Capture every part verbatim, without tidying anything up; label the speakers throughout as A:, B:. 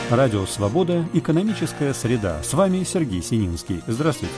A: Радио «Свобода». Экономическая среда. С вами Сергей Сининский. Здравствуйте.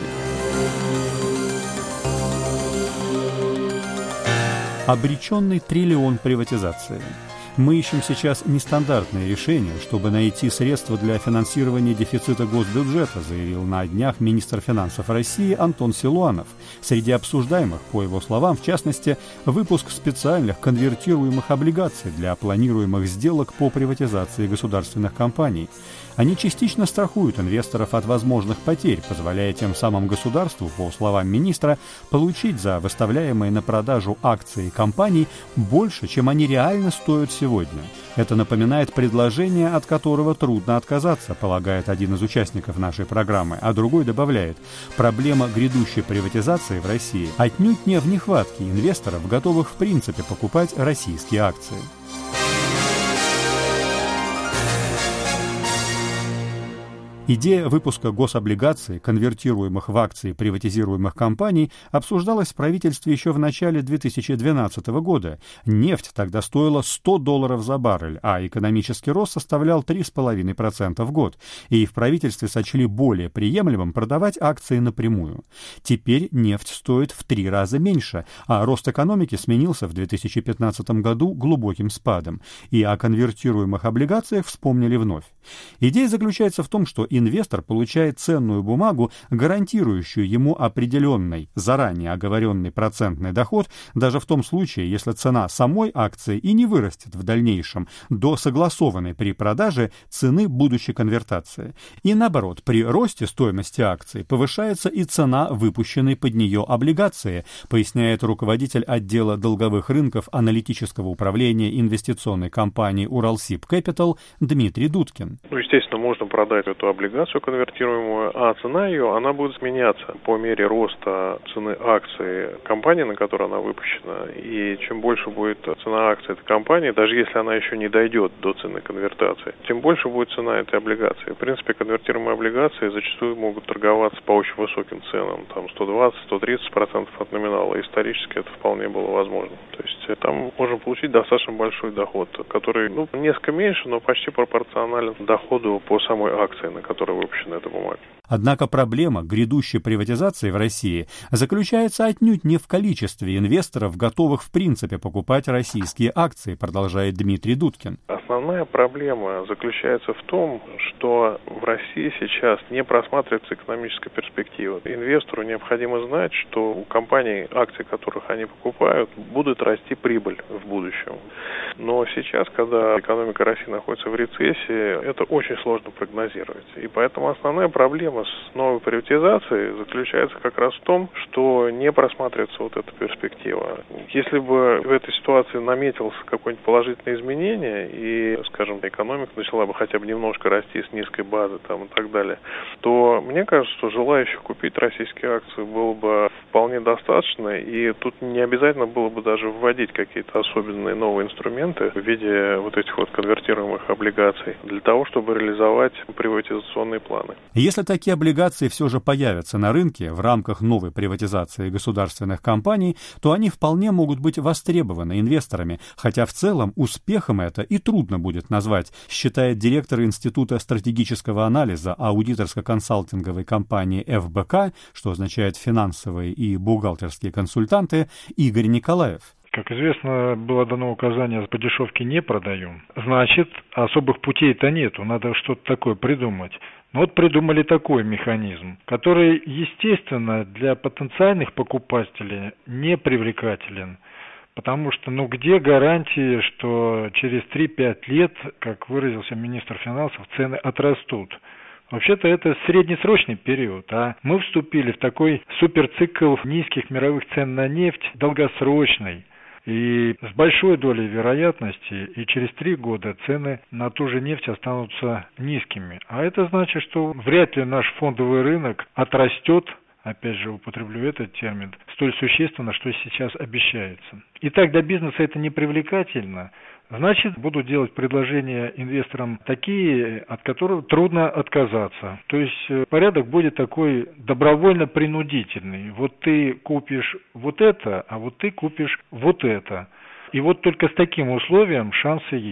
A: Обреченный триллион приватизации. Мы ищем сейчас нестандартные решения, чтобы найти средства для финансирования дефицита госбюджета, заявил на днях министр финансов России Антон Силуанов. Среди обсуждаемых, по его словам, в частности, выпуск специальных конвертируемых облигаций для планируемых сделок по приватизации государственных компаний. Они частично страхуют инвесторов от возможных потерь, позволяя тем самым государству, по словам министра, получить за выставляемые на продажу акции компаний больше, чем они реально стоят сегодня. Это напоминает предложение, от которого трудно отказаться, полагает один из участников нашей программы, а другой добавляет: проблема грядущей приватизации в России отнюдь не в нехватке инвесторов, готовых в принципе покупать российские акции. Идея выпуска гособлигаций, конвертируемых в акции приватизируемых компаний, обсуждалась в правительстве еще в начале две тысячи двенадцатого года. Нефть тогда стоила сто долларов за баррель, а экономический рост составлял три целых пять десятых процента в год. И в правительстве сочли более приемлемым продавать акции напрямую. Теперь нефть стоит в три раза меньше, а рост экономики сменился в две тысячи пятнадцатом году глубоким спадом. И о конвертируемых облигациях вспомнили вновь. Идея заключается в том, что инвестор получает ценную бумагу, гарантирующую ему определенный, заранее оговоренный процентный доход, даже в том случае, если цена самой акции и не вырастет в дальнейшем до согласованной при продаже цены будущей конвертации. И наоборот, при росте стоимости акции повышается и цена выпущенной под нее облигации, поясняет руководитель отдела долговых рынков аналитического управления инвестиционной компании «Уралсиб Кэпитал» Дмитрий Дудкин.
B: Ну, естественно, можно продать эту облигацию конвертируемую, а цена ее, она будет меняться по мере роста цены акции компании, на которой она выпущена. И чем больше будет цена акции этой компании, даже если она еще не дойдет до цены конвертации, тем больше будет цена этой облигации. В принципе, конвертируемые облигации зачастую могут торговаться по очень высоким ценам, там сто двадцать - сто тридцать процентов от номинала. Исторически это вполне было возможно. То есть там можно получить достаточно большой доход, который, ну, несколько меньше, но почти пропорционален доходу по самой акции, на которой выпущена эта бумага.
A: Однако проблема грядущей приватизации в России заключается отнюдь не в количестве инвесторов, готовых в принципе покупать российские акции, продолжает Дмитрий Дудкин.
B: Основная проблема заключается в том, что в России сейчас не просматривается экономическая перспектива. Инвестору необходимо знать, что у компаний, акции которых они покупают, будет расти прибыль в будущем. Но сейчас, когда экономика России находится в рецессии, это очень сложно прогнозировать. И поэтому основная проблема с новой приватизацией заключается как раз в том, что не просматривается вот эта перспектива. Если бы в этой ситуации наметилось какое-нибудь положительное изменение и, скажем, экономика начала бы хотя бы немножко расти с низкой базы там, и так далее, то мне кажется, что желающих купить российские акции было бы вполне достаточно, и тут не обязательно было бы даже вводить какие-то особенные новые инструменты в виде вот этих вот конвертируемых облигаций для того, чтобы реализовать приватизационные планы.
A: Если такие облигации все же появятся на рынке в рамках новой приватизации государственных компаний, то они вполне могут быть востребованы инвесторами, хотя в целом успехом это и трудно будет назвать, считает директор Института стратегического анализа аудиторско-консалтинговой компании эф бэ ка, что означает финансовые и бухгалтерские консультанты, Игорь Николаев.
C: Как известно, было дано указание: по дешевке не продаем. Значит, особых путей-то нету, надо что-то такое придумать. Но вот придумали такой механизм, который, естественно, для потенциальных покупателей не привлекателен. Потому что, ну, где гарантии, что через три-пять лет, как выразился министр финансов, цены отрастут? Вообще-то это среднесрочный период, а мы вступили в такой суперцикл низких мировых цен на нефть, долгосрочный. И с большой долей вероятности и через три года цены на ту же нефть останутся низкими. А это значит, что вряд ли наш фондовый рынок отрастет, опять же употреблю этот термин, столь существенно, что сейчас обещается. Итак, для бизнеса это не привлекательно. Значит, буду делать предложения инвесторам такие, от которых трудно отказаться. То есть порядок будет такой добровольно-принудительный. Вот ты купишь вот это, а вот ты купишь вот это. И вот только с таким условием шансы есть.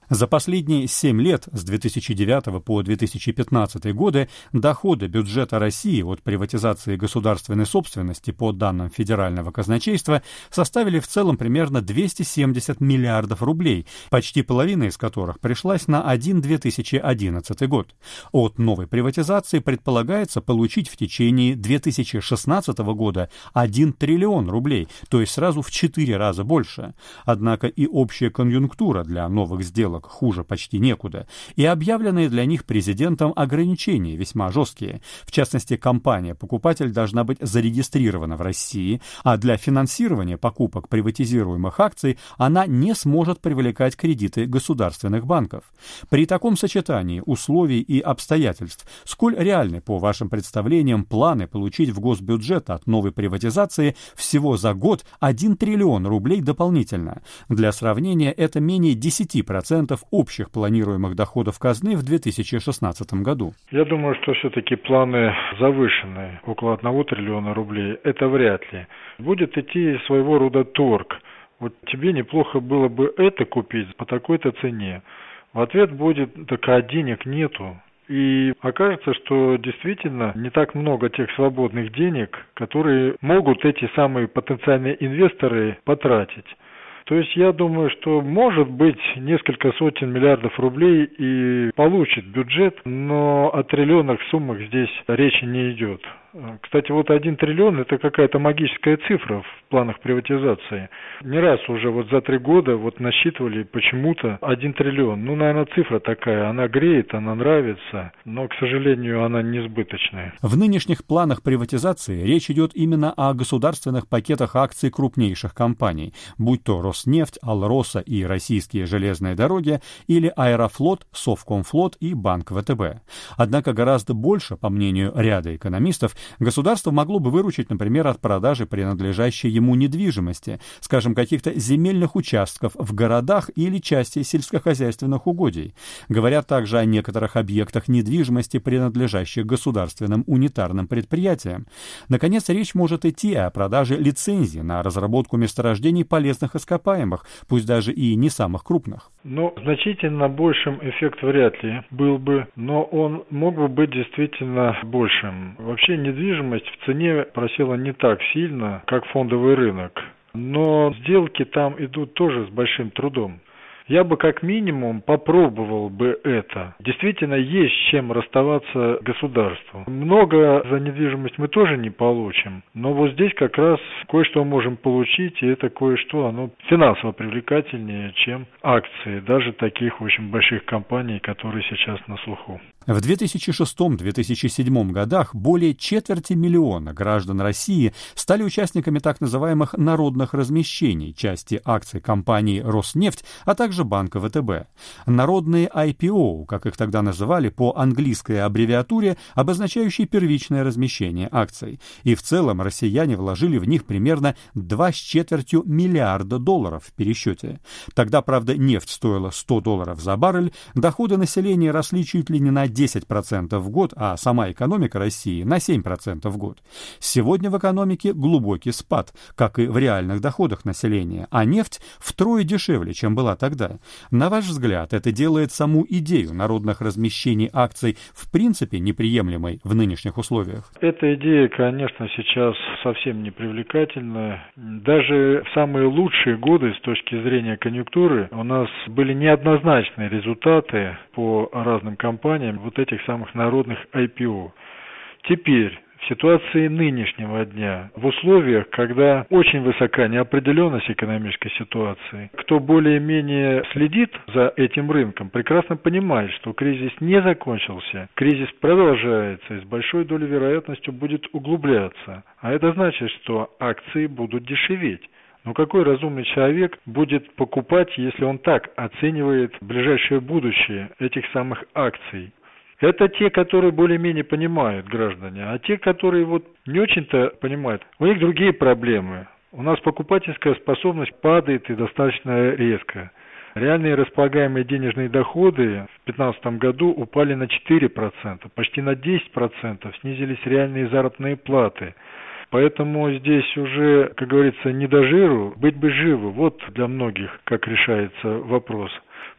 A: За последние семь лет, с две тысячи девятого по две тысячи пятнадцатый годы, доходы бюджета России от приватизации государственной собственности по данным Федерального казначейства составили в целом примерно двести семьдесят миллиардов рублей, почти половина из которых пришлась на один-две тысячи одиннадцатый год. От новой приватизации предполагается получить в течение две тысячи шестнадцатого года один триллион рублей, то есть сразу в четыре раза больше. Однако и общая конъюнктура для новых сделок хуже почти некуда, и объявленные для них президентом ограничения весьма жесткие. В частности, компания-покупатель должна быть зарегистрирована в России, а для финансирования покупок приватизируемых акций она не сможет привлекать кредиты государственных банков. При таком сочетании условий и обстоятельств, сколь реальны, по вашим представлениям, планы получить в госбюджет от новой приватизации всего за год один триллион рублей дополнительно? Для сравнения, это менее десять процентов общих планируемых доходов казны в две тысячи шестнадцатом году.
C: Я думаю, что все-таки планы завышены, около одного триллиона рублей. Это вряд ли. Будет идти своего рода торг. Вот тебе неплохо было бы это купить по такой-то цене. В ответ будет: так а денег нету. И окажется, что действительно не так много тех свободных денег, которые могут эти самые потенциальные инвесторы потратить. То есть я думаю, что может быть несколько сотен миллиардов рублей и получит бюджет, но о триллионных суммах здесь речи не идет. Кстати, вот один триллион – это какая-то магическая цифра в планах приватизации. Не раз уже вот за три года вот насчитывали почему-то один триллион. Ну, наверное, цифра такая, она греет, она нравится, но, к сожалению, она несбыточная.
A: В нынешних планах приватизации речь идет именно о государственных пакетах акций крупнейших компаний, будь то Роснефть, Алроса и Российские железные дороги, или Аэрофлот, Совкомфлот и Банк ВТБ. Однако гораздо больше, по мнению ряда экономистов, государство могло бы выручить, например, от продажи принадлежащей ему недвижимости, скажем, каких-то земельных участков в городах или части сельскохозяйственных угодий. Говорят также о некоторых объектах недвижимости, принадлежащих государственным унитарным предприятиям. Наконец, речь может идти о продаже лицензий на разработку месторождений полезных ископаемых, пусть даже и не самых крупных.
C: Ну, значительно большим эффект вряд ли был бы, но он мог бы быть действительно большим. Вообще недвижимость в цене просела не так сильно, как фондовый рынок, но сделки там идут тоже с большим трудом. Я бы как минимум попробовал бы это. Действительно, есть с чем расставаться государству. Много за недвижимость мы тоже не получим, но вот здесь как раз кое-что можем получить, и это кое-что, оно финансово привлекательнее, чем акции, даже таких очень больших компаний, которые сейчас на слуху.
A: В две тысячи шестом — две тысячи седьмом годах более четверти миллиона граждан России стали участниками так называемых народных размещений, части акций компании «Роснефть», а также банка ВТБ. Народные ай пи о, как их тогда называли по английской аббревиатуре, обозначающей первичное размещение акций. И в целом россияне вложили в них примерно два с четвертью миллиарда долларов в пересчете. Тогда, правда, нефть стоила сто долларов за баррель, доходы населения росли чуть ли не на десять процентов в год, а сама экономика России на семь процентов в год. Сегодня в экономике глубокий спад, как и в реальных доходах населения, а нефть втрое дешевле, чем была тогда. На ваш взгляд, это делает саму идею народных размещений акций в принципе неприемлемой в нынешних условиях?
C: Эта идея, конечно, сейчас совсем не привлекательная. Даже в самые лучшие годы с точки зрения конъюнктуры у нас были неоднозначные результаты по разным компаниям вот этих самых народных ай пи о. Теперь, в ситуации нынешнего дня, в условиях, когда очень высока неопределенность экономической ситуации, кто более-менее следит за этим рынком, прекрасно понимает, что кризис не закончился, кризис продолжается и с большой долей вероятностью будет углубляться. А это значит, что акции будут дешеветь. Но какой разумный человек будет покупать, если он так оценивает ближайшее будущее этих самых акций? Это те, которые более-менее понимают граждане, а те, которые вот не очень-то понимают, у них другие проблемы. У нас покупательская способность падает и достаточно резко. Реальные располагаемые денежные доходы в две тысячи пятнадцатом году упали на четыре процента, почти на десять процентов снизились реальные заработные платы. Поэтому здесь уже, как говорится, не до жиру, быть бы живы. Вот для многих как решается вопрос.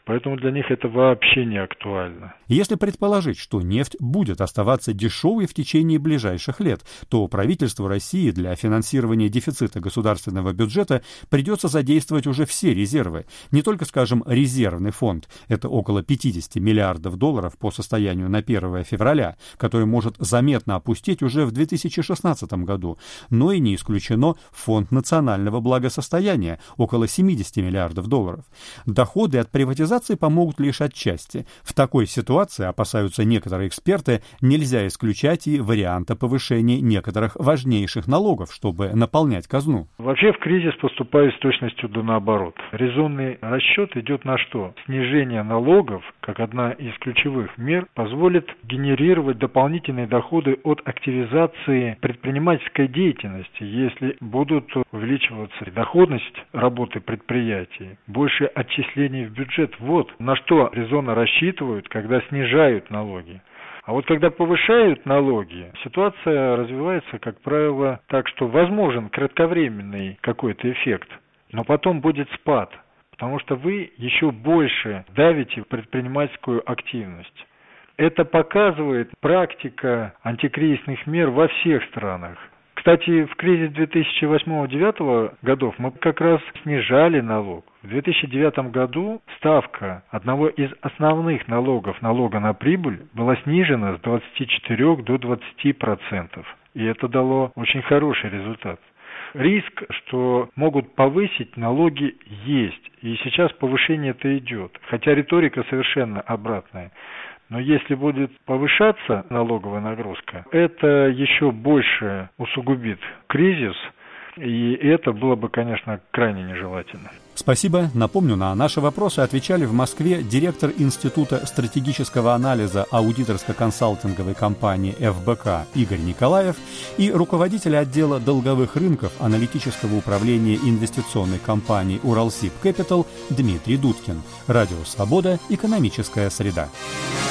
C: Поэтому для них это вообще не актуально.
A: Если предположить, что нефть будет оставаться дешевой в течение ближайших лет, то правительству России для финансирования дефицита государственного бюджета придется задействовать уже все резервы. Не только, скажем, резервный фонд, это около пятьдесят миллиардов долларов по состоянию на первое февраля, который может заметно опустить уже в две тысячи шестнадцатом году, но и не исключено фонд национального благосостояния, около семьдесят миллиардов долларов. Доходы от приватизации помогут лишь отчасти. В такой ситуации, опасаются некоторые эксперты, нельзя исключать и варианта повышения некоторых важнейших налогов, чтобы наполнять казну.
C: Вообще в кризис поступает с точностью до наоборот. Резонный расчет идет на что? Снижение налогов, как одна из ключевых мер, позволит генерировать дополнительные доходы от активизации предпринимательской деятельности, если будут увеличиваться доходность работы предприятий, больше отчислений в бюджет. Вот на что резонно рассчитывают, когда снижают налоги. А вот когда повышают налоги, ситуация развивается, как правило, так, что возможен кратковременный какой-то эффект, но потом будет спад, потому что вы еще больше давите предпринимательскую активность. Это показывает практика антикризисных мер во всех странах. Кстати, в кризис две тысячи восьмого — две тысячи девятого годов мы как раз снижали налог. В две тысячи девятом году ставка одного из основных налогов, налога на прибыль, была снижена с двадцати четырёх до двадцати процентов. И это дало очень хороший результат. Риск, что могут повысить налоги, есть. И сейчас повышение это идет. Хотя риторика совершенно обратная. Но если будет повышаться налоговая нагрузка, это еще больше усугубит кризис, и это было бы, конечно, крайне нежелательно.
A: Спасибо. Напомню, на наши вопросы отвечали в Москве директор Института стратегического анализа аудиторско-консалтинговой компании эф бэ ка Игорь Николаев и руководитель отдела долговых рынков аналитического управления инвестиционной компании «Уралсиб Кэпитал» Дмитрий Дудкин. Радио «Свобода. Экономическая среда».